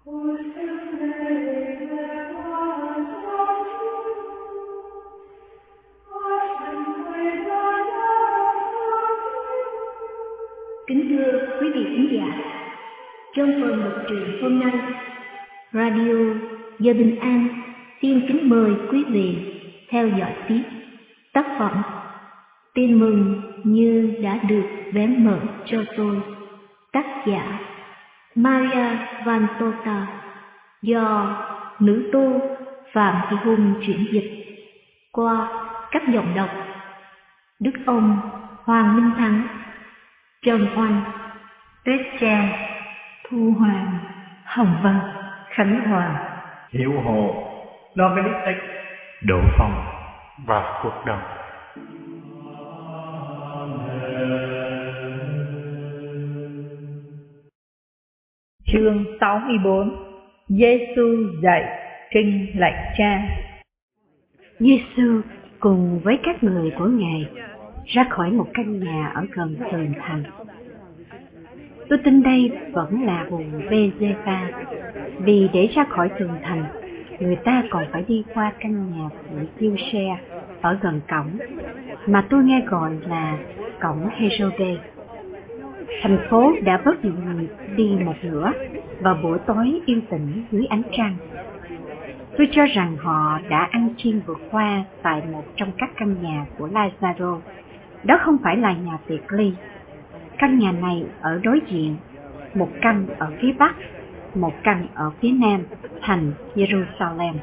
Kính thưa quý vị khán giả, trong phần mật truyện hôm nay, Radio Giờ Bình An xin kính mời quý vị theo dõi tiếp tác phẩm Tin mừng như đã được vén mở cho tôi, tác giả Maria Van Tota, do nữ tu Phạm Thị Hùng chuyển dịch qua các giọng đọc Đức Ông, Hoàng Minh Thắng, Trần Oanh, Tuyết Trang, Thu Hoàng, Hồng Vân, Khánh Hòa, Hiểu Hồ, Dominic, Đỗ Phong và Cuộc Đồng. Chương 64. Giêsu dạy kinh lạy Cha. Giêsu cùng với các người của Ngài ra khỏi một căn nhà ở gần tường thành. Tôi tin đây vẫn là vùng Bê-dê-pha, vì để ra khỏi tường thành, người ta còn phải đi qua căn nhà của Giuse ở gần cổng, mà tôi nghe gọi là cổng Hê-rô-đê. Thành phố đã bớt nhộn nhịp đi một nửa vào buổi tối yên tĩnh dưới ánh trăng. Tôi cho rằng họ đã ăn chiên vượt qua tại một trong các căn nhà của Lazaro. Đó không phải là nhà tiệc ly. Căn nhà này ở đối diện, một căn ở phía bắc, một căn ở phía nam thành Jerusalem.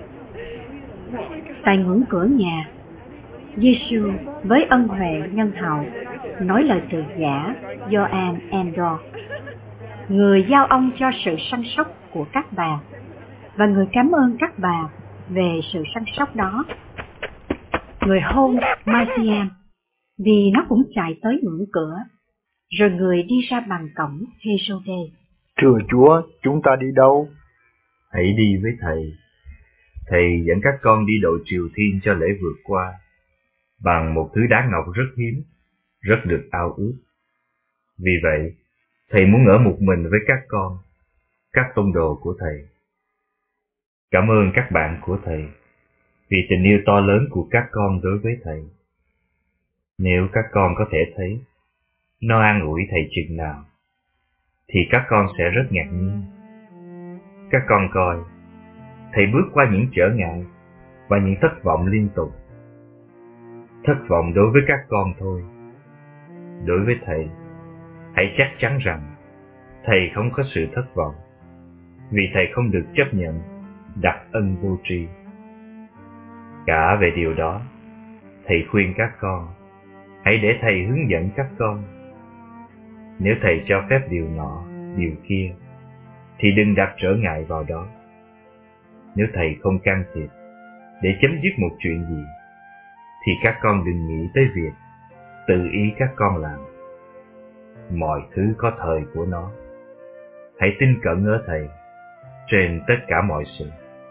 Tại ngưỡng cửa nhà, Giêsu với ân huệ nhân hậu nói lời từ giả Gioan Endor, người giao ông cho sự săn sóc của các bà, và người cảm ơn các bà về sự săn sóc đó. Người hôn Marcian vì nó cũng chạy tới ngưỡng cửa, rồi người đi ra bằng cổng Hê-rô-đê. Thưa Chúa, chúng ta đi đâu? Hãy đi với Thầy. Thầy dẫn các con đi đội Triều Thiên cho lễ vượt qua, bằng một thứ đá ngọc rất hiếm, rất được ao ước. Vì vậy, Thầy muốn ở một mình với các tông đồ của Thầy. Cảm ơn các bạn của Thầy, vì tình yêu to lớn của các con đối với Thầy. Nếu các con có thể thấy nó an ủi Thầy chừng nào, thì các con sẽ rất ngạc nhiên. Các con coi, Thầy bước qua những trở ngại và những thất vọng liên tục. Thất vọng đối với các con thôi. Đối với Thầy, hãy chắc chắn rằng Thầy không có sự thất vọng, vì Thầy không được chấp nhận đặc ân vô tri. Cả về điều đó, Thầy khuyên các con, hãy để Thầy hướng dẫn các con. Nếu Thầy cho phép điều nọ, điều kia, thì đừng đặt trở ngại vào đó. Nếu Thầy không can thiệp để chấm dứt một chuyện gì, thì các con đừng nghĩ tới việc tự ý các con làm. Mọi thứ có thời của nó. Hãy tin cậy ở Thầy trên tất cả mọi sự.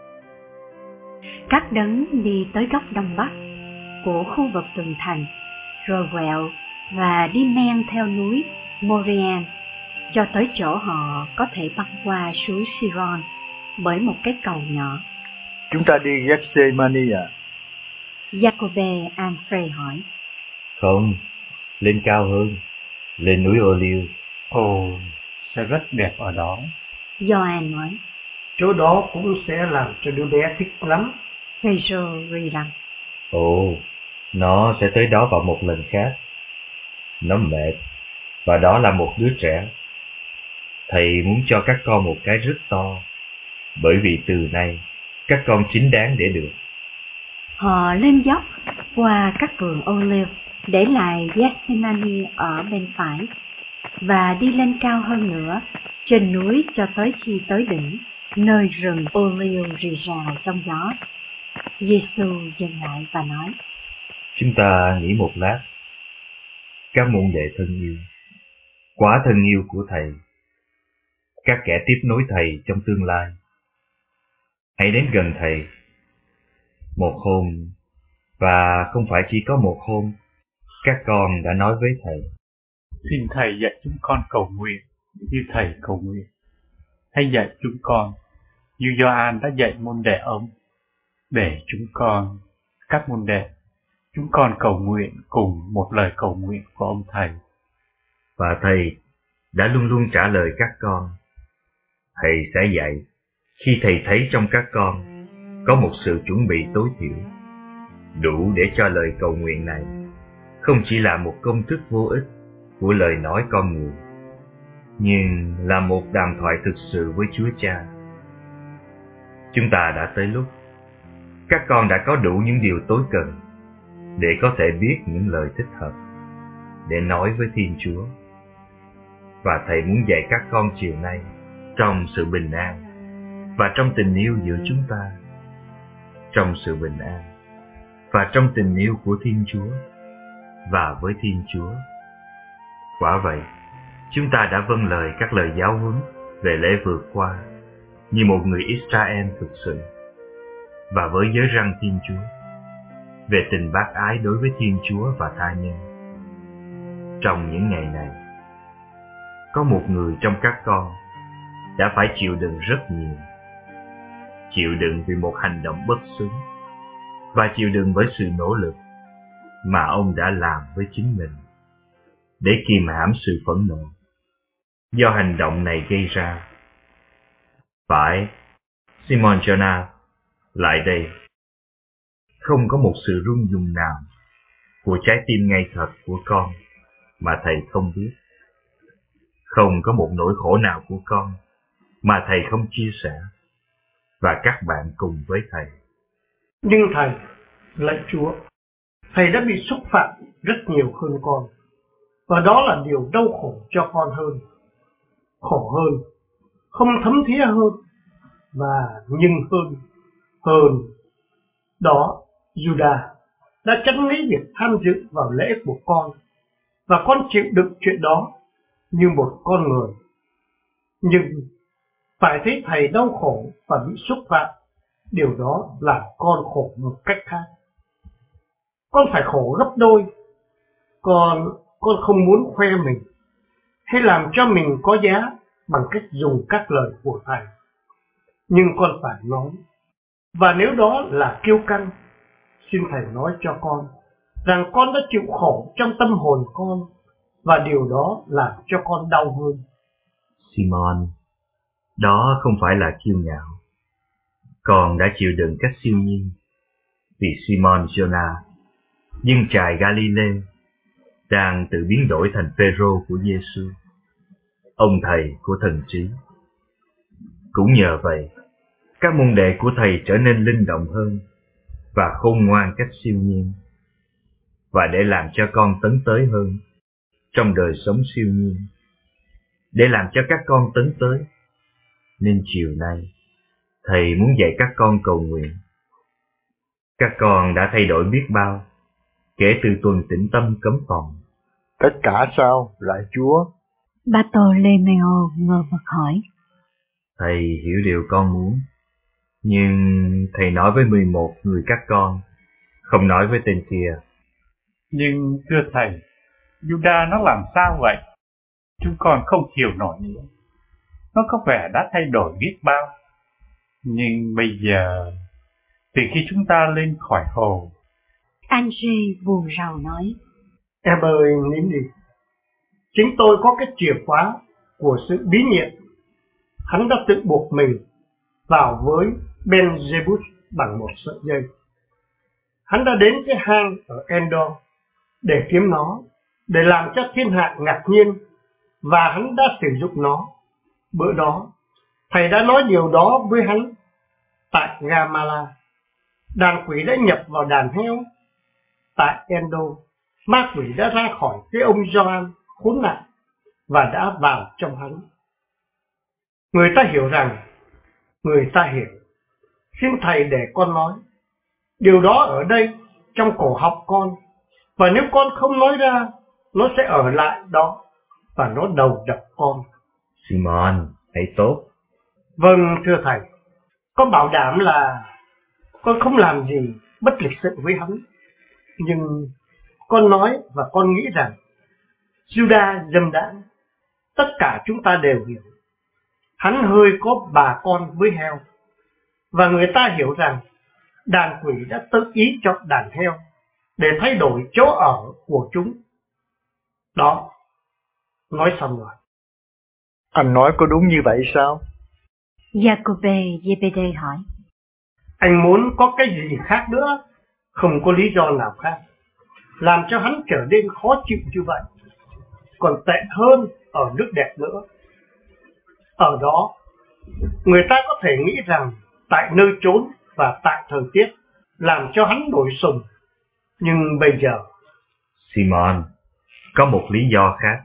Các đấng đi tới góc đông bắc của khu vực tường thành, rồi quẹo và đi men theo núi Morian cho tới chỗ họ có thể băng qua suối Siron bởi một cái cầu nhỏ. Chúng ta đi Gethsemane à? Jacobe Anfrey hỏi. Không, lên cao hơn, lên núi Ô-liu. Ồ, sẽ rất đẹp ở đó. Gioan nói. Chỗ đó cũng sẽ làm cho đứa bé thích lắm. Phêrô rì rầm. Ồ, nó sẽ tới đó vào một lần khác. Nó mệt, và đó là một đứa trẻ. Thầy muốn cho các con một cái rất to, bởi vì từ nay các con chính đáng để được. Họ lên dốc qua các vườn ô liu, để lại Gethsemane ở bên phải, và đi lên cao hơn nữa trên núi cho tới khi tới đỉnh, nơi rừng ô liu rì rào trong gió. Giêsu dừng lại và nói: Chúng ta nghĩ một lát. Các môn đệ thân yêu, quá thân yêu của Thầy, các kẻ tiếp nối Thầy trong tương lai, hãy đến gần Thầy. Một hôm, và không phải chỉ có một hôm, các con đã nói với Thầy: Xin Thầy dạy chúng con cầu nguyện như Thầy cầu nguyện. hãy dạy chúng con như Gioan đã dạy môn đệ ông, để chúng con, các môn đệ, chúng con cầu nguyện cùng một lời cầu nguyện của ông Thầy. Và Thầy đã luôn luôn trả lời các con. Thầy sẽ dạy khi Thầy thấy trong các con có một sự chuẩn bị tối thiểu, đủ để cho lời cầu nguyện này không chỉ là một công thức vô ích của lời nói con người, nhưng là một đàm thoại thực sự với Chúa Cha. Chúng ta đã tới lúc các con đã có đủ những điều tối cần để có thể biết những lời thích hợp để nói với Thiên Chúa. Và Thầy muốn dạy các con chiều nay trong sự bình an và trong tình yêu giữa chúng ta, trong sự bình an và trong tình yêu của Thiên Chúa và với Thiên Chúa. Quả vậy, chúng ta đã vâng lời các lời giáo huấn về lễ vượt qua như một người Israel thực sự, và với giới răn Thiên Chúa về tình bác ái đối với Thiên Chúa và tha nhân. Trong những ngày này, có một người trong các con đã phải chịu đựng rất nhiều, chịu đựng vì một hành động bất xứng, và chịu đựng với sự nỗ lực mà ông đã làm với chính mình để kìm hãm sự phẫn nộ do hành động này gây ra. Phải, Simon Jonah, lại đây. Không có một sự rung rung nào của trái tim ngây thật của con mà Thầy không biết. Không có một nỗi khổ nào của con mà Thầy không chia sẻ, và các bạn cùng với Thầy. Nhưng Thầy, lạy Chúa, Thầy đã bị xúc phạm rất nhiều hơn con, và đó là điều đau khổ cho con hơn, khổ hơn, không thấm thía hơn, và nhưng hơn đó, Judas đã tránh lý việc tham dự vào lễ của con, và con chịu đựng chuyện đó như một con người. Nhưng phải thấy Thầy đau khổ và bị xúc phạm, điều đó làm con khổ một cách khác. Con phải khổ gấp đôi. Con không muốn khoe mình hay làm cho mình có giá bằng cách dùng các lời của Thầy, nhưng con phải nói. Và nếu đó là kiêu căng, xin Thầy nói cho con rằng con đã chịu khổ trong tâm hồn con, và điều đó làm cho con đau hơn. Simon, đó không phải là kiêu ngạo. Con đã chịu đựng cách siêu nhiên, vì Simon Jonah, dân chài Galilee, đang tự biến đổi thành Phêrô của Giêsu, ông Thầy của thần trí. Cũng nhờ vậy, các môn đệ của Thầy trở nên linh động hơn và khôn ngoan cách siêu nhiên, và để làm cho con tấn tới hơn trong đời sống siêu nhiên, để làm cho các con tấn tới, nên chiều nay Thầy muốn dạy các con cầu nguyện. Các con đã thay đổi biết bao kể từ tuần tĩnh tâm cấm phòng. Tất cả sao, lạy Chúa? Bartolomeo ngờ vực hỏi. Thầy hiểu điều con muốn, nhưng Thầy nói với 11 người các con, không nói với tên kia. Nhưng thưa Thầy, Judas nó làm sao vậy? Chúng con không hiểu nổi nữa. Nó có vẻ đã thay đổi biết bao. Nhưng bây giờ, từ khi chúng ta lên khỏi hồ... André buồn rầu nói. Em ơi, nín đi. Chính tôi có cái chìa khóa của sự bí nhiệm. Hắn đã tự buộc mình vào với Ben-Jebus bằng một sợi dây. Hắn đã đến cái hang ở Endor để kiếm nó, để làm cho thiên hạ ngạc nhiên, và hắn đã sử dụng nó. Bữa đó, Thầy đã nói điều đó với hắn tại Gamala. Đàn quỷ đã nhập vào đàn heo. Tại Endor, ma quỷ đã ra khỏi cái ông Gioan khốn nạn và đã vào trong hắn. Người ta hiểu rằng, người ta hiểu. Xin Thầy để con nói. Điều đó ở đây, trong cổ họng con, và nếu con không nói ra, nó sẽ ở lại đó, và nó đầu độc con. Simon, hãy tốt. Vâng, thưa Thầy. Con bảo đảm là con không làm gì bất lịch sự với hắn. Nhưng con nói và con nghĩ rằng Judas dâm đãng, tất cả chúng ta đều hiểu. hắn hơi có bà con với heo, và người ta hiểu rằng đàn quỷ đã tự ý chọn đàn heo để thay đổi chỗ ở của chúng. Đó, nói xong rồi. Anh nói có đúng như vậy sao? Giacôbê Giê-bê-đê hỏi. Anh muốn có cái gì khác nữa? Không có lý do nào khác làm cho hắn trở nên khó chịu như vậy. Còn tệ hơn ở nước đẹp nữa. Ở đó, người ta có thể nghĩ rằng tại nơi trốn và tại thời tiết làm cho hắn nổi sùng. Nhưng bây giờ... Simon, có một lý do khác.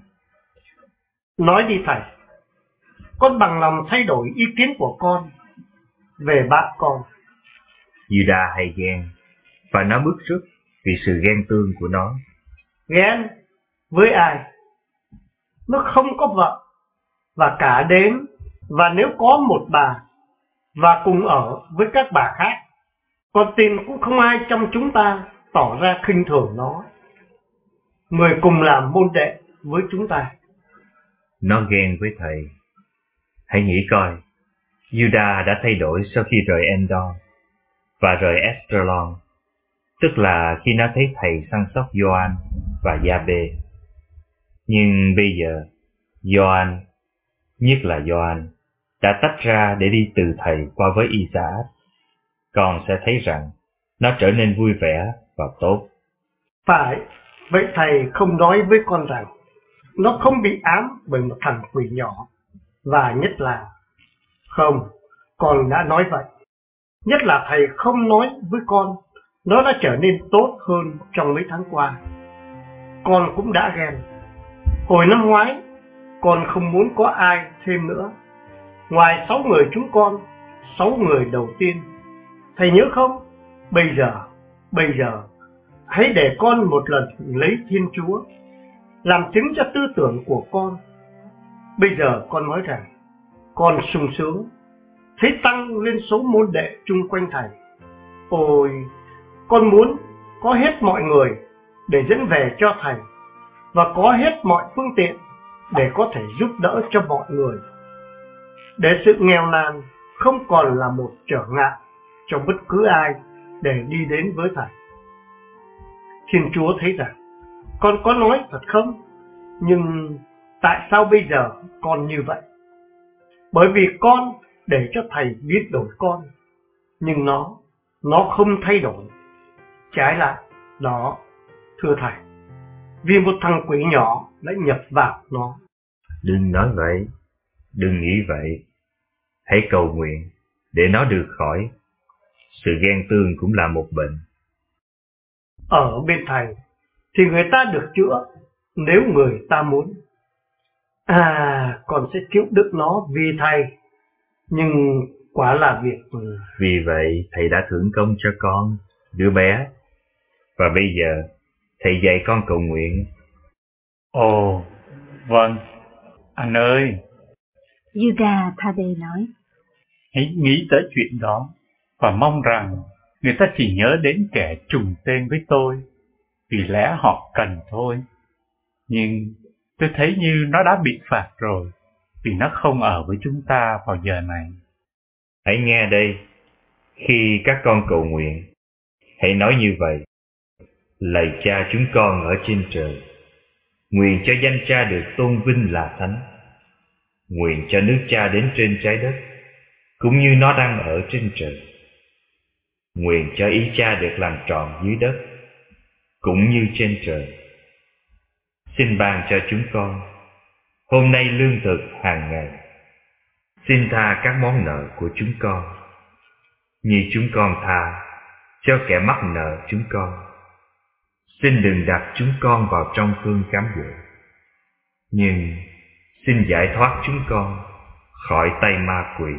Nói đi thầy. Con bằng lòng thay đổi ý kiến của con về bạn con. Judas hay ghen, và nó bức rứt vì sự ghen tương của nó. Ghen? Với ai? Nó không có vợ, và cả đến, và nếu có một bà, và cùng ở với các bà khác, con tin cũng không ai trong chúng ta tỏ ra khinh thường nó. Người cùng làm môn đệ với chúng ta. Nó ghen với thầy. Hãy nghĩ coi, Judas đã thay đổi sau khi rời Endor và rời Esdraelon, tức là khi nó thấy thầy săn sóc Gioan và Gia-bê. Nhưng bây giờ, Gioan, nhất là Gioan, đã tách ra để đi từ thầy qua với Isaac. Con sẽ thấy rằng nó trở nên vui vẻ và tốt. Phải, vậy thầy không nói với con rằng nó không bị ám bởi một thằng quỷ nhỏ, và nhất là... Không, con đã nói vậy. Nhất là thầy không nói với con nó đã trở nên tốt hơn trong mấy tháng qua. Con cũng đã ghen. Hồi năm ngoái, con không muốn có ai thêm nữa. Ngoài 6 người chúng con, 6 người đầu tiên. Thầy nhớ không? Bây giờ, hãy để con một lần lấy Thiên Chúa làm chứng cho tư tưởng của con. Bây giờ con nói rằng con sung sướng thấy tăng lên số môn đệ chung quanh thầy. Ôi, con muốn có hết mọi người để dẫn về cho thầy, và có hết mọi phương tiện để có thể giúp đỡ cho mọi người, để sự nghèo nàn không còn là một trở ngại cho bất cứ ai để đi đến với thầy. Thiên Chúa thấy rằng con có nói thật không? Nhưng tại sao bây giờ con như vậy? Bởi vì con để cho thầy biết đổi con, nhưng nó không thay đổi. Trái lại, đó, thưa thầy, vì một thằng quỷ nhỏ đã nhập vào nó. Đừng nói vậy, đừng nghĩ vậy. Hãy cầu nguyện để nó được khỏi. Sự ghen tương cũng là một bệnh. Ở bên thầy thì người ta được chữa nếu người ta muốn. Con sẽ chịu đựng nó vì thầy. Nhưng quả là việc... Vì vậy thầy đã thưởng công cho con, đứa bé. Và bây giờ thầy dạy con cầu nguyện. Ồ, vâng, anh ơi. Judas Thaddée nói. Hãy nghĩ tới chuyện đó, và mong rằng người ta chỉ nhớ đến kẻ trùng tên với tôi, vì lẽ họ cần thôi. Nhưng tôi thấy như nó đã bị phạt rồi, vì nó không ở với chúng ta vào giờ này. Hãy nghe đây, khi các con cầu nguyện, hãy nói như vậy. Lạy Cha chúng con ở trên trời, nguyện cho danh Cha được tôn vinh là thánh. Nguyện cho nước Cha đến trên trái đất, cũng như nó đang ở trên trời. Nguyện cho ý Cha được làm trọn dưới đất, cũng như trên trời. Xin ban cho chúng con hôm nay lương thực hàng ngày. Xin tha các món nợ của chúng con, như chúng con tha cho kẻ mắc nợ chúng con. Xin đừng đặt chúng con vào trong cơn cám dỗ, nhưng xin giải thoát chúng con khỏi tay ma quỷ.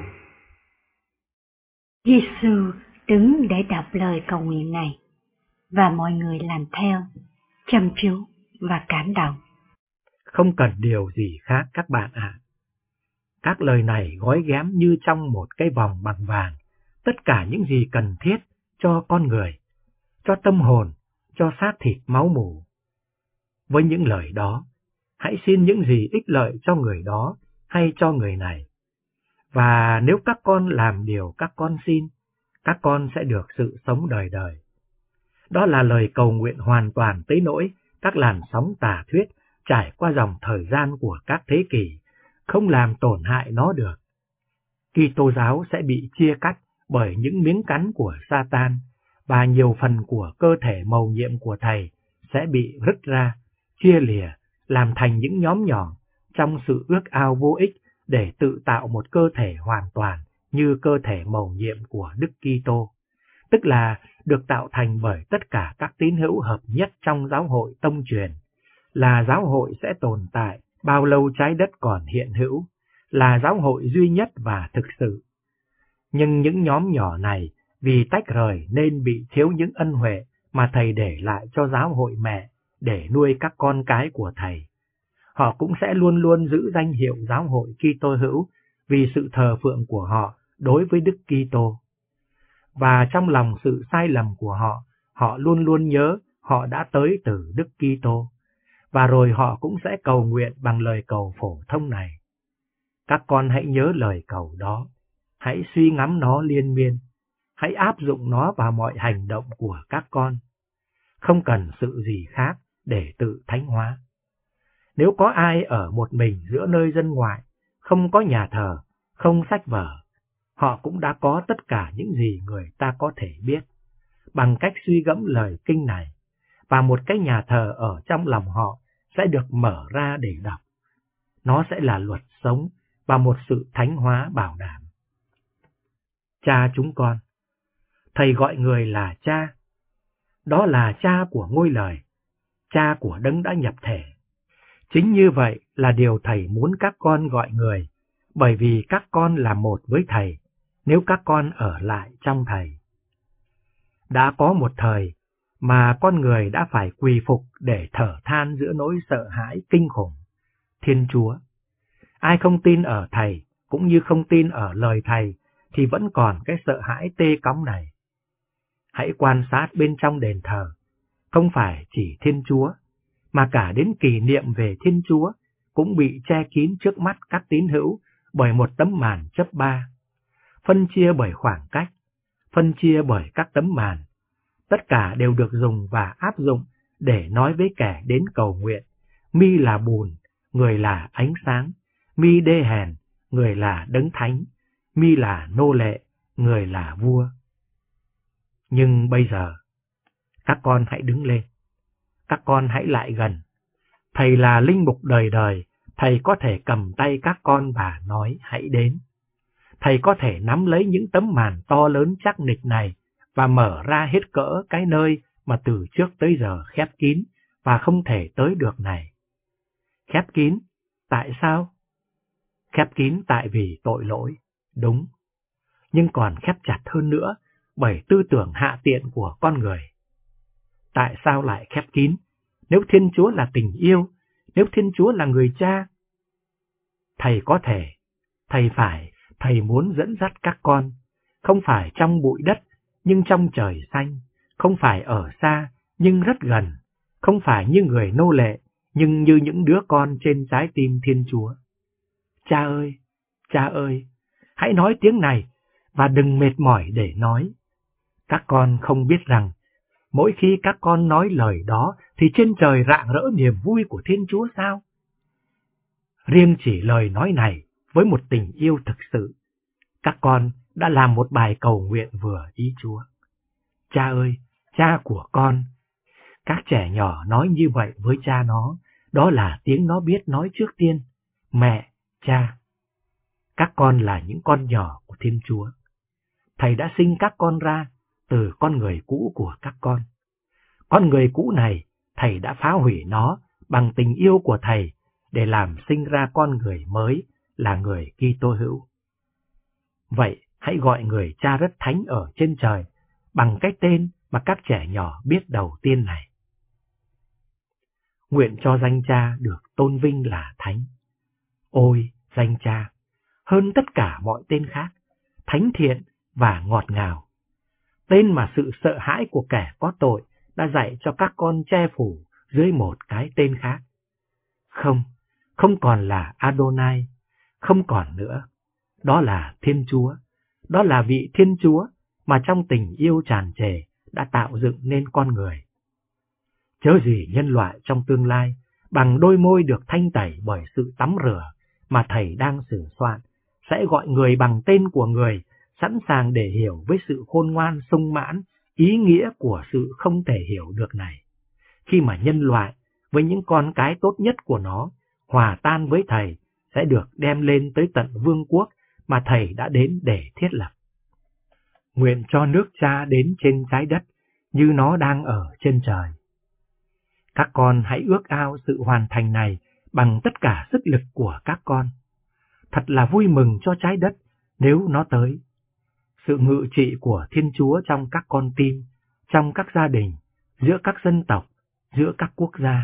Giêsu đứng để đọc lời cầu nguyện này, và mọi người làm theo, chăm chú và cảm động. Không cần điều gì khác các bạn ạ. Các lời này gói ghém như trong một cái vòng bằng vàng tất cả những gì cần thiết cho con người, cho tâm hồn, cho xác thịt máu mủ. Với những lời đó, hãy xin những gì ích lợi cho người đó hay cho người này. Và nếu các con làm điều các con xin, các con sẽ được sự sống đời đời. Đó là lời cầu nguyện hoàn toàn tới nỗi các làn sóng tà thuyết trải qua dòng thời gian của các thế kỷ không làm tổn hại nó được. Kitô giáo sẽ bị chia cắt bởi những miếng cắn của Satan, và nhiều phần của cơ thể mầu nhiệm của Thầy sẽ bị rứt ra, chia lìa, làm thành những nhóm nhỏ trong sự ước ao vô ích để tự tạo một cơ thể hoàn toàn như cơ thể mầu nhiệm của Đức Kitô, tức là được tạo thành bởi tất cả các tín hữu hợp nhất trong giáo hội tông truyền, là giáo hội sẽ tồn tại bao lâu trái đất còn hiện hữu, là giáo hội duy nhất và thực sự. Nhưng những nhóm nhỏ này vì tách rời nên bị thiếu những ân huệ mà Thầy để lại cho giáo hội mẹ để nuôi các con cái của Thầy. Họ cũng sẽ luôn luôn giữ danh hiệu giáo hội Kitô hữu vì sự thờ phượng của họ đối với Đức Kitô. Và trong lòng sự sai lầm của họ, họ luôn luôn nhớ họ đã tới từ Đức Kitô, và rồi họ cũng sẽ cầu nguyện bằng lời cầu phổ thông này. Các con hãy nhớ lời cầu đó, hãy suy ngẫm nó liên miên, hãy áp dụng nó vào mọi hành động của các con. Không cần sự gì khác để tự thánh hóa. Nếu có ai ở một mình giữa nơi dân ngoại, không có nhà thờ, không sách vở, họ cũng đã có tất cả những gì người ta có thể biết, bằng cách suy gẫm lời kinh này, và một cái nhà thờ ở trong lòng họ sẽ được mở ra để đọc. Nó sẽ là luật sống và một sự thánh hóa bảo đảm. Cha chúng con. Thầy gọi người là cha. Đó là cha của ngôi lời, cha của đấng đã nhập thể. Chính như vậy là điều Thầy muốn các con gọi người, bởi vì các con là một với Thầy, nếu các con ở lại trong Thầy. Đã có một thời mà con người đã phải quỳ phục để thở than giữa nỗi sợ hãi kinh khủng. Thiên Chúa. Ai không tin ở Thầy, cũng như không tin ở lời Thầy, thì vẫn còn cái sợ hãi tê cóng này. Hãy quan sát bên trong đền thờ, không phải chỉ Thiên Chúa, mà cả đến kỷ niệm về Thiên Chúa cũng bị che kín trước mắt các tín hữu bởi một tấm màn chớp ba, phân chia bởi khoảng cách, phân chia bởi các tấm màn. Tất cả đều được dùng và áp dụng để nói với kẻ đến cầu nguyện, mi là bùn, người là ánh sáng, mi đê hèn, người là đấng thánh, mi là nô lệ, người là vua. Nhưng bây giờ, các con hãy đứng lên, các con hãy lại gần. Thầy là linh mục đời đời, Thầy có thể cầm tay các con và nói hãy đến. Thầy có thể nắm lấy những tấm màn to lớn chắc nịch này và mở ra hết cỡ cái nơi mà từ trước tới giờ khép kín và không thể tới được này. Khép kín, tại sao? Khép kín tại vì tội lỗi, đúng. Nhưng còn khép chặt hơn nữa bởi tư tưởng hạ tiện của con người. Tại sao lại khép kín? Nếu Thiên Chúa là tình yêu, nếu Thiên Chúa là người cha, Thầy có thể, Thầy phải, Thầy muốn dẫn dắt các con, không phải trong bụi đất, nhưng trong trời xanh, không phải ở xa, nhưng rất gần, không phải như người nô lệ, nhưng như những đứa con trên trái tim Thiên Chúa. Cha ơi, hãy nói tiếng này, và đừng mệt mỏi để nói. Các con không biết rằng, mỗi khi các con nói lời đó, thì trên trời rạng rỡ niềm vui của Thiên Chúa sao? Riêng chỉ lời nói này, với một tình yêu thực sự, các con đã làm một bài cầu nguyện vừa ý Chúa. Cha ơi, cha của con. Các trẻ nhỏ nói như vậy với cha nó, đó là tiếng nó biết nói trước tiên. Mẹ, cha. Các con là những con nhỏ của Thiên Chúa. Thầy đã sinh các con ra từ con người cũ của các con. Con người cũ này, Thầy đã phá hủy nó bằng tình yêu của Thầy để làm sinh ra con người mới là người Kitô hữu. Vậy hãy gọi người cha rất thánh ở trên trời bằng cái tên mà các trẻ nhỏ biết đầu tiên này. Nguyện cho danh cha được tôn vinh là thánh. Ôi, danh cha, hơn tất cả mọi tên khác, thánh thiện và ngọt ngào. Tên mà sự sợ hãi của kẻ có tội đã dạy cho các con che phủ dưới một cái tên khác. Không còn là Adonai, không còn nữa. Đó là Thiên Chúa, đó là vị Thiên Chúa mà trong tình yêu tràn trề đã tạo dựng nên con người. Chớ gì nhân loại trong tương lai bằng đôi môi được thanh tẩy bởi sự tắm rửa mà Thầy đang sửa soạn, sẽ gọi người bằng tên của người, sẵn sàng để hiểu với sự khôn ngoan sung mãn ý nghĩa của sự không thể hiểu được này. Khi mà nhân loại với những con cái tốt nhất của nó hòa tan với Thầy sẽ được đem lên tới tận vương quốc mà Thầy đã đến để thiết lập. Nguyện cho nước Cha đến trên trái đất như nó đang ở trên trời. Các con hãy ước ao sự hoàn thành này bằng tất cả sức lực của các con. Thật là vui mừng cho trái đất nếu nó tới. Sự ngự trị của Thiên Chúa trong các con tim, trong các gia đình, giữa các dân tộc, giữa các quốc gia.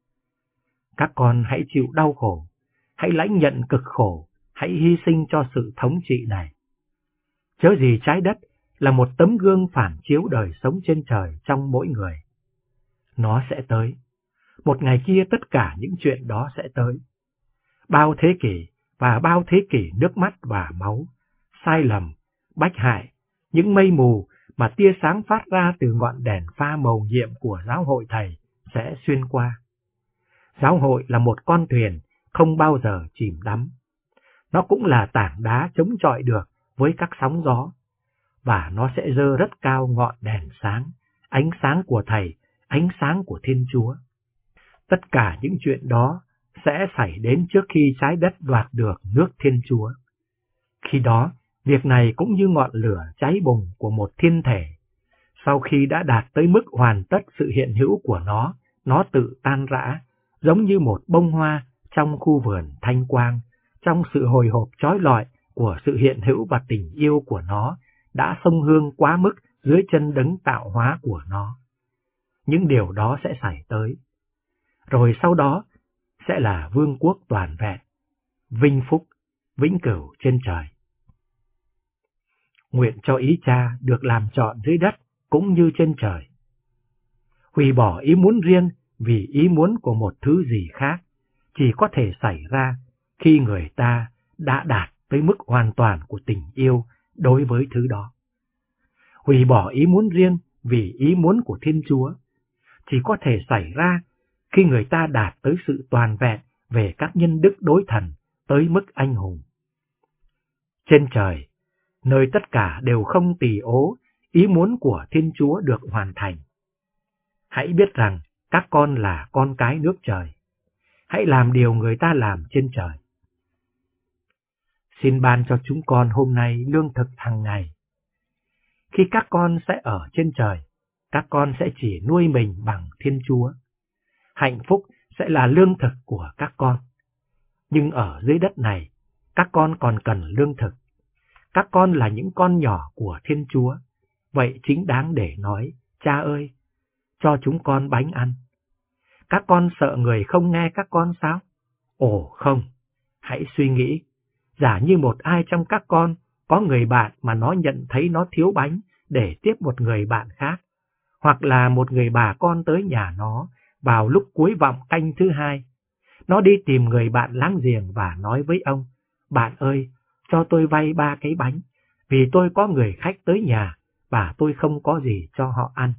Các con hãy chịu đau khổ, hãy lãnh nhận cực khổ, hãy hy sinh cho sự thống trị này. Chớ gì trái đất là một tấm gương phản chiếu đời sống trên trời trong mỗi người. Nó sẽ tới. Một ngày kia tất cả những chuyện đó sẽ tới. Bao thế kỷ và bao thế kỷ nước mắt và máu, sai lầm, bách hại, những mây mù mà tia sáng phát ra từ ngọn đèn pha mầu nhiệm của giáo hội Thầy sẽ xuyên qua. Giáo hội là một con thuyền không bao giờ chìm đắm. Nó cũng là tảng đá chống chọi được với các sóng gió, và nó sẽ dơ rất cao ngọn đèn sáng, ánh sáng của Thầy, ánh sáng của Thiên Chúa. Tất cả những chuyện đó sẽ xảy đến trước khi trái đất đoạt được nước Thiên Chúa. Khi đó, việc này cũng như ngọn lửa cháy bùng của một thiên thể. Sau khi đã đạt tới mức hoàn tất sự hiện hữu của nó tự tan rã, giống như một bông hoa trong khu vườn thanh quang, trong sự hồi hộp chói lọi của sự hiện hữu và tình yêu của nó đã xông hương quá mức dưới chân đấng tạo hóa của nó. Những điều đó sẽ xảy tới. Rồi sau đó sẽ là vương quốc toàn vẹn, vinh phúc, vĩnh cửu trên trời. Nguyện cho ý Cha được làm trọn dưới đất cũng như trên trời. Hủy bỏ ý muốn riêng vì ý muốn của một thứ gì khác chỉ có thể xảy ra khi người ta đã đạt tới mức hoàn toàn của tình yêu đối với thứ đó. Hủy bỏ ý muốn riêng vì ý muốn của Thiên Chúa chỉ có thể xảy ra khi người ta đạt tới sự toàn vẹn về các nhân đức đối thần tới mức anh hùng. Trên trời, nơi tất cả đều không tỳ ố, ý muốn của Thiên Chúa được hoàn thành. Hãy biết rằng các con là con cái nước trời. Hãy làm điều người ta làm trên trời. Xin ban cho chúng con hôm nay lương thực hàng ngày. Khi các con sẽ ở trên trời, các con sẽ chỉ nuôi mình bằng Thiên Chúa. Hạnh phúc sẽ là lương thực của các con. Nhưng ở dưới đất này, các con còn cần lương thực. Các con là những con nhỏ của Thiên Chúa. Vậy chính đáng để nói, Cha ơi, cho chúng con bánh ăn. Các con sợ người không nghe các con sao? Ồ không, hãy suy nghĩ. Giả như một ai trong các con có người bạn mà nó nhận thấy nó thiếu bánh để tiếp một người bạn khác, hoặc là một người bà con tới nhà nó vào lúc cuối vọng canh thứ 2. Nó đi tìm người bạn láng giềng và nói với ông, bạn ơi, cho tôi vay 3 cái bánh, vì tôi có người khách tới nhà và tôi không có gì cho họ ăn.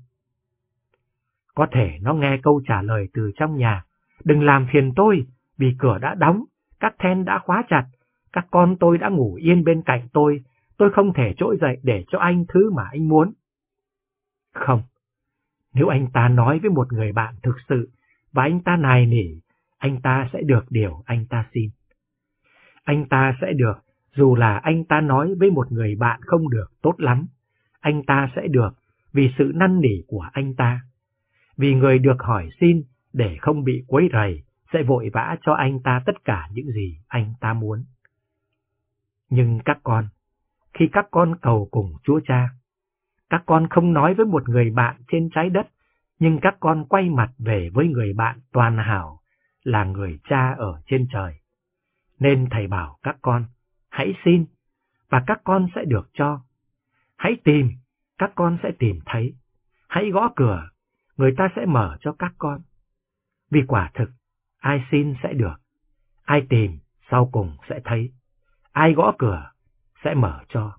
Có thể nó nghe câu trả lời từ trong nhà, đừng làm phiền tôi, vì cửa đã đóng, các then đã khóa chặt, các con tôi đã ngủ yên bên cạnh tôi không thể trỗi dậy để cho anh thứ mà anh muốn. Không, nếu anh ta nói với một người bạn thực sự, và anh ta nài nỉ, anh ta sẽ được điều anh ta xin. Anh ta sẽ được, dù là anh ta nói với một người bạn không được tốt lắm, anh ta sẽ được vì sự năn nỉ của anh ta. Vì người được hỏi xin để không bị quấy rầy sẽ vội vã cho anh ta tất cả những gì anh ta muốn. Nhưng các con, khi các con cầu cùng Chúa Cha, các con không nói với một người bạn trên trái đất, nhưng các con quay mặt về với người bạn toàn hảo là người Cha ở trên trời. Nên Thầy bảo các con, hãy xin, và các con sẽ được cho. Hãy tìm, các con sẽ tìm thấy. Hãy gõ cửa, người ta sẽ mở cho các con. Vì quả thực, ai xin sẽ được, ai tìm sau cùng sẽ thấy, ai gõ cửa sẽ mở cho.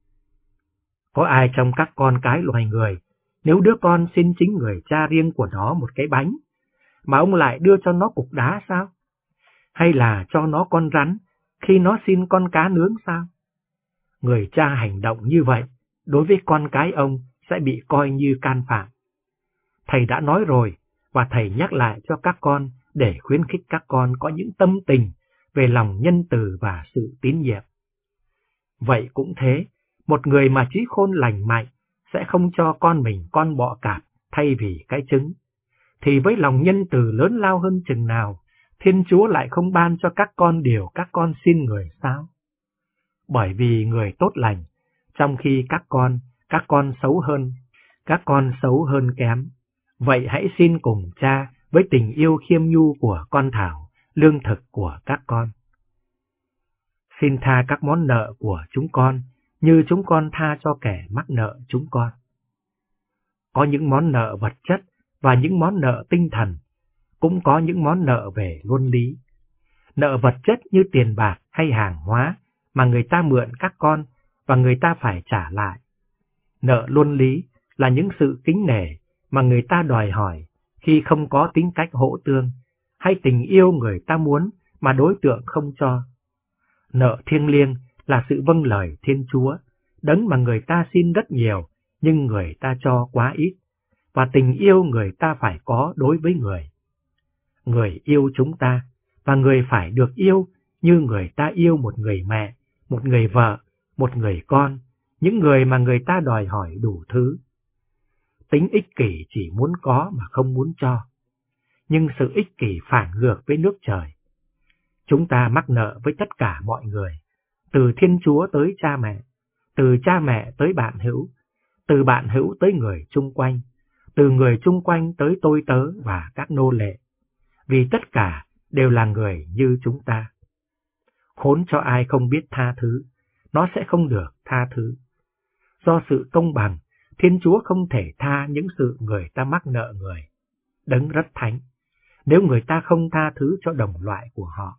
Có ai trong các con cái loài người, nếu đứa con xin chính người cha riêng của nó một cái bánh, mà ông lại đưa cho nó cục đá sao? Hay là cho nó con rắn khi nó xin con cá nướng sao? Người cha hành động như vậy, đối với con cái ông sẽ bị coi như can phạm. Thầy đã nói rồi, và thầy nhắc lại cho các con để khuyến khích các con có những tâm tình về lòng nhân từ và sự tín nhiệm. Vậy cũng thế, một người mà trí khôn lành mạnh sẽ không cho con mình con bọ cạp thay vì cái trứng. Thì với lòng nhân từ lớn lao hơn chừng nào, Thiên Chúa lại không ban cho các con điều các con xin người sao? Bởi vì người tốt lành, trong khi các con xấu hơn kém. Vậy hãy xin cùng cha với tình yêu khiêm nhu của con thảo, lương thực của các con. Xin tha các món nợ của chúng con, như chúng con tha cho kẻ mắc nợ chúng con. Có những món nợ vật chất và những món nợ tinh thần, cũng có những món nợ về luân lý. Nợ vật chất như tiền bạc hay hàng hóa mà người ta mượn các con và người ta phải trả lại. Nợ luân lý là những sự kính nể mà người ta đòi hỏi khi không có tính cách hỗ tương, hay tình yêu người ta muốn mà đối tượng không cho. Nợ thiêng liêng là sự vâng lời Thiên Chúa, đấng mà người ta xin rất nhiều nhưng người ta cho quá ít, và tình yêu người ta phải có đối với người. Người yêu chúng ta, và người phải được yêu như người ta yêu một người mẹ, một người vợ, một người con, những người mà người ta đòi hỏi đủ thứ. Tính ích kỷ chỉ muốn có mà không muốn cho, nhưng sự ích kỷ phản ngược với nước trời. Chúng ta mắc nợ với tất cả mọi người, từ Thiên Chúa tới cha mẹ, từ cha mẹ tới bạn hữu, từ bạn hữu tới người chung quanh, từ người chung quanh tới tôi tớ và các nô lệ, vì tất cả đều là người như chúng ta. Khốn cho ai không biết tha thứ, nó sẽ không được tha thứ. Do sự công bằng, Thiên Chúa không thể tha những sự người ta mắc nợ người. Đấng rất thánh, nếu người ta không tha thứ cho đồng loại của họ.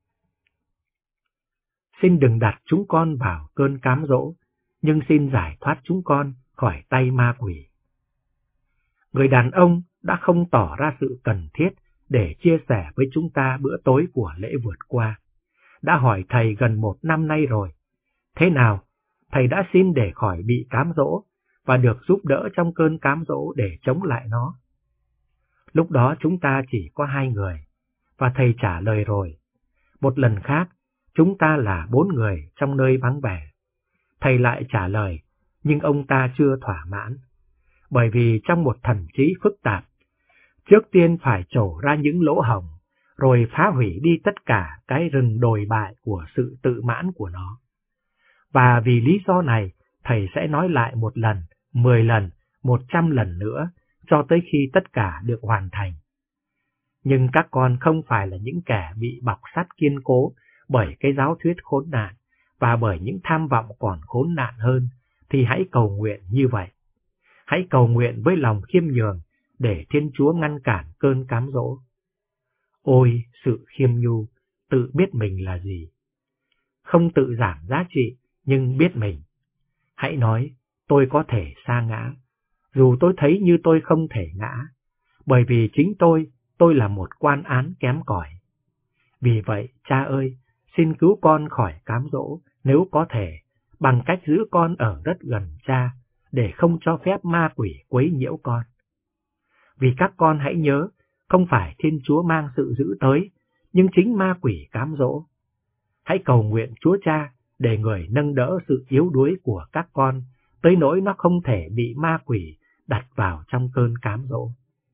Xin đừng đặt chúng con vào cơn cám dỗ, nhưng xin giải thoát chúng con khỏi tay ma quỷ. Người đàn ông đã không tỏ ra sự cần thiết để chia sẻ với chúng ta bữa tối của lễ vượt qua. Đã hỏi thầy gần 1 năm nay rồi. Thế nào, thầy đã xin để khỏi bị cám dỗ và được giúp đỡ trong cơn cám dỗ để chống lại nó? Lúc đó chúng ta chỉ có 2 người, và thầy trả lời rồi. Một lần khác, chúng ta là 4 người trong nơi vắng vẻ. Thầy lại trả lời, nhưng ông ta chưa thỏa mãn. Bởi vì trong một thần trí phức tạp, trước tiên phải trổ ra những lỗ hổng, rồi phá hủy đi tất cả cái rừng đồi bại của sự tự mãn của nó. Và vì lý do này, thầy sẽ nói lại 1 lần, 10 lần, 100 lần nữa, cho tới khi tất cả được hoàn thành. Nhưng các con không phải là những kẻ bị bọc sắt kiên cố bởi cái giáo thuyết khốn nạn và bởi những tham vọng còn khốn nạn hơn, thì hãy cầu nguyện như vậy. Hãy cầu nguyện với lòng khiêm nhường để Thiên Chúa ngăn cản cơn cám dỗ. Ôi, sự khiêm nhu, tự biết mình là gì. Không tự giảm giá trị, nhưng biết mình. Hãy nói, tôi có thể sa ngã, dù tôi thấy như tôi không thể ngã, bởi vì chính tôi là một quan án kém cỏi. Vì vậy, cha ơi, xin cứu con khỏi cám dỗ, nếu có thể, bằng cách giữ con ở rất gần cha, để không cho phép ma quỷ quấy nhiễu con. Vì các con hãy nhớ, không phải Thiên Chúa mang sự dữ tới, nhưng chính ma quỷ cám dỗ. Hãy cầu nguyện Chúa Cha để người nâng đỡ sự yếu đuối của các con, tới nỗi nó không thể bị ma quỷ đặt vào trong cơn cám dỗ.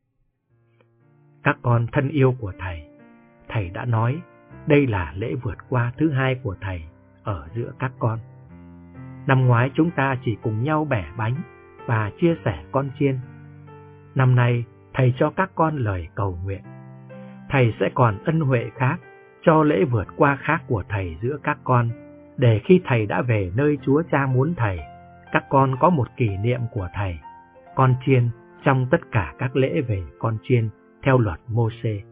Các con thân yêu của thầy đã nói, đây là lễ vượt qua thứ 2 của thầy ở giữa các con. Năm ngoái chúng ta chỉ cùng nhau bẻ bánh và chia sẻ con chiên. Năm nay, thầy cho các con lời cầu nguyện. Thầy sẽ còn ân huệ khác cho lễ vượt qua khác của thầy giữa các con, để khi thầy đã về nơi Chúa Cha muốn thầy, các con có một kỷ niệm của thầy, con chiên trong tất cả các lễ về con chiên theo luật Mô-sê.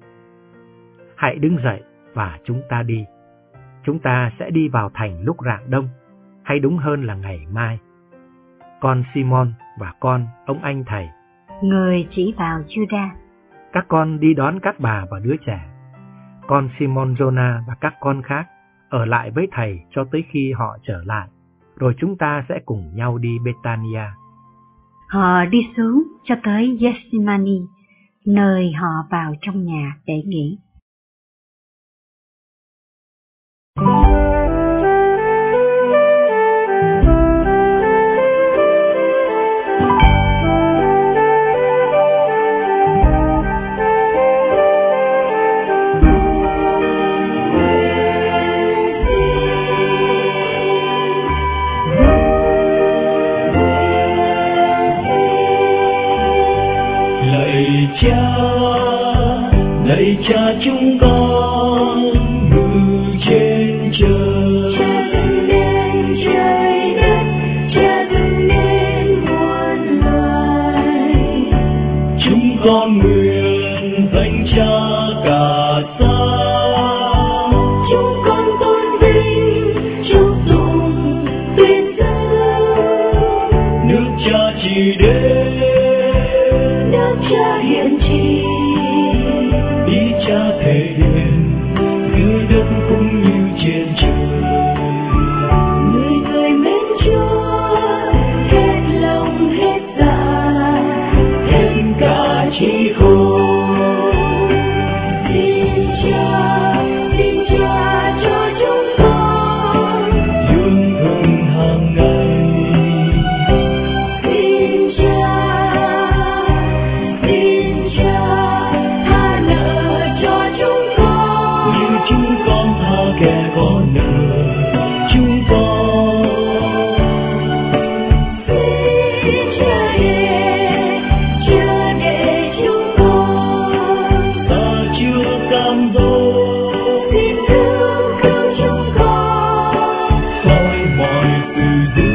Hãy đứng dậy và chúng ta đi. Chúng ta sẽ đi vào thành lúc rạng đông. hay đúng hơn là ngày mai. Con Simon và con ông anh thầy. Người chỉ vào Judas. Các con đi đón các bà và đứa trẻ. Con Simon Jonah và các con khác ở lại với thầy cho tới khi họ trở lại, rồi chúng ta sẽ cùng nhau đi Bethania. Họ đi xuống cho tới Gethsemane, nơi họ vào trong nhà để nghỉ. Lạy Cha chúng con ngự trên trời. Cha dâng nên trời đất, Cha dâng nên muôn loài. Chúng con nguyện danh Cha cả sao. Chúng con tôn vinh, chúc tụng tuyên dương. Nước Cha chỉ đến, nước Cha hiện trị. Cha thể hiện dưới đất cũng như trên trời. Người mến Chúa hết lòng hết dạ, hết cả trí khôn. Xin Cha cho chúng con lương thực hàng ngày. Xin Cha chúng con tha kẻ có nợ chúng con. Xin Cha để chúng con ta chưa cam dỗ. Xin cứu chúng con khỏi mọi sự dữ.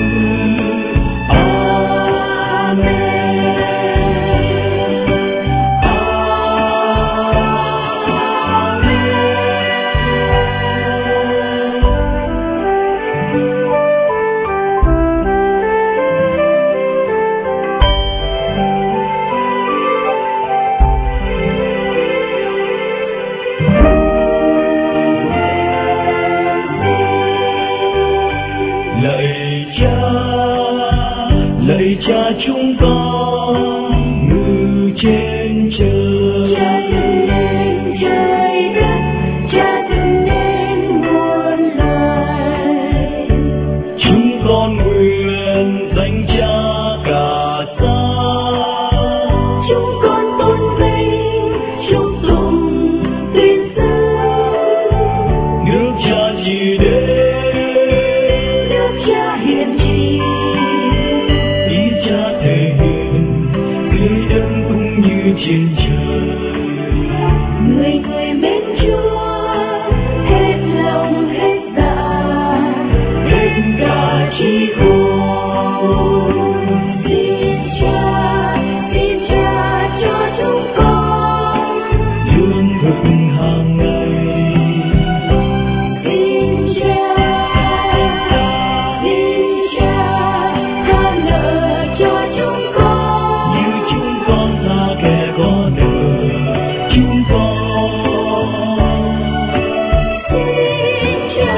Lạy Cha chúng con ngự trên trời. Cha dâng nên trời đất, Cha dâng nên muôn loài. Chúng con nguyện danh Cha cả sao. Chúng con tôn vinh, chúc tụng tuyên dương. Nước Cha chỉ đến, nước Cha hiện trị. Cha thể hiện dưới đất cũng như trên trời. Người mến Chúa hết lòng hết dạ, hết cả trí khôn. Xin Cha cho chúng con lương thực hàng ngày. Xin Cha tha nợ cho chúng con như chúng con tha kẻ có nợ chúng con. Xin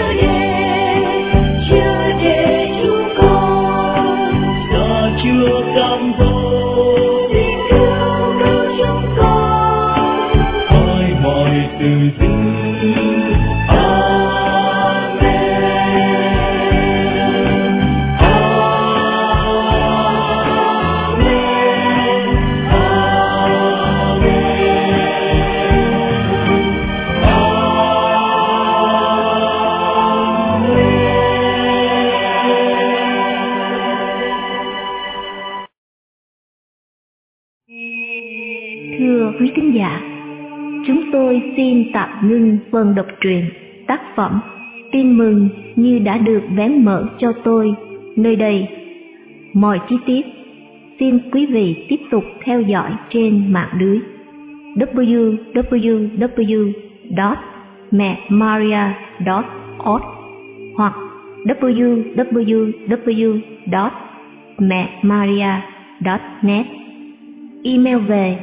Cha để chúng con ta chưa cam dỗ. Xin cứu chúng con khỏi mọi sự dữ. Thưa quý thính giả, chúng tôi xin tạm ngưng phần đọc truyện tác phẩm Tin mừng như đã được vén mở cho tôi nơi đây. Mọi chi tiết xin quý vị tiếp tục theo dõi trên mạng lưới www.mẹmaria.org hoặc www.mẹmaria.net. Email về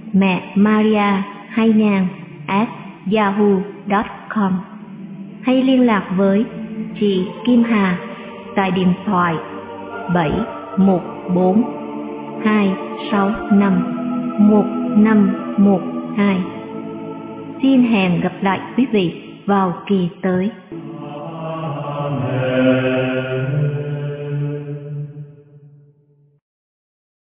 mẹmaria2000@yahoo.com hay liên lạc với chị Kim Hà tại điện thoại 714-265-1512. Xin hẹn gặp lại quý vị vào kỳ tới. Amen.